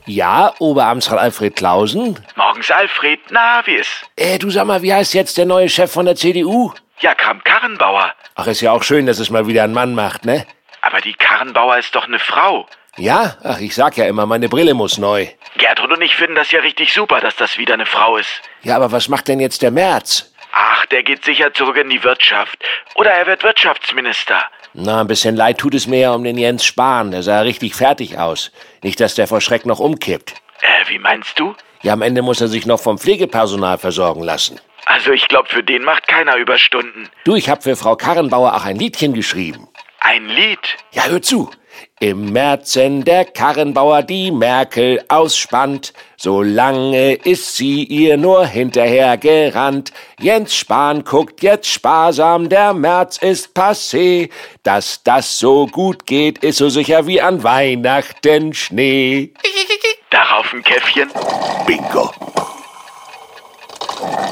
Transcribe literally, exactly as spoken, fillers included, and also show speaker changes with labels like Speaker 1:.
Speaker 1: Ja, Oberamtsrat Alfred Clausen?
Speaker 2: Morgens, Alfred. Na, wie ist?
Speaker 1: Äh, du sag mal, wie heißt jetzt der neue Chef von der C D U?
Speaker 2: Ja, Kramp-Karrenbauer.
Speaker 1: Ach, ist ja auch schön, dass es mal wieder ein Mann macht, ne?
Speaker 2: Aber die Karrenbauer ist doch eine Frau.
Speaker 1: Ja? Ach, ich sag ja immer, meine Brille muss neu.
Speaker 2: Gertrud und ich finden das ja richtig super, dass das wieder eine Frau ist.
Speaker 1: Ja, aber was macht denn jetzt der Merz?
Speaker 2: Ach, der geht sicher zurück in die Wirtschaft. Oder er wird Wirtschaftsminister.
Speaker 1: Na, ein bisschen leid tut es mir ja um den Jens Spahn. Der sah richtig fertig aus. Nicht, dass der vor Schreck noch umkippt.
Speaker 2: Äh, wie meinst du?
Speaker 1: Ja, am Ende muss er sich noch vom Pflegepersonal versorgen lassen.
Speaker 2: Also ich glaube, für den macht keiner Überstunden.
Speaker 1: Du, ich hab für Frau Karrenbauer auch ein Liedchen geschrieben.
Speaker 2: Ein Lied?
Speaker 1: Ja, hör zu. Im Märzen der Karrenbauer die Merkel ausspannt, solange ist sie ihr nur hinterher gerannt. Jens Spahn guckt jetzt sparsam, der März ist passé. Dass das so gut geht, ist so sicher wie an Weihnachten Schnee.
Speaker 2: Darauf ein Käffchen?
Speaker 1: Bingo.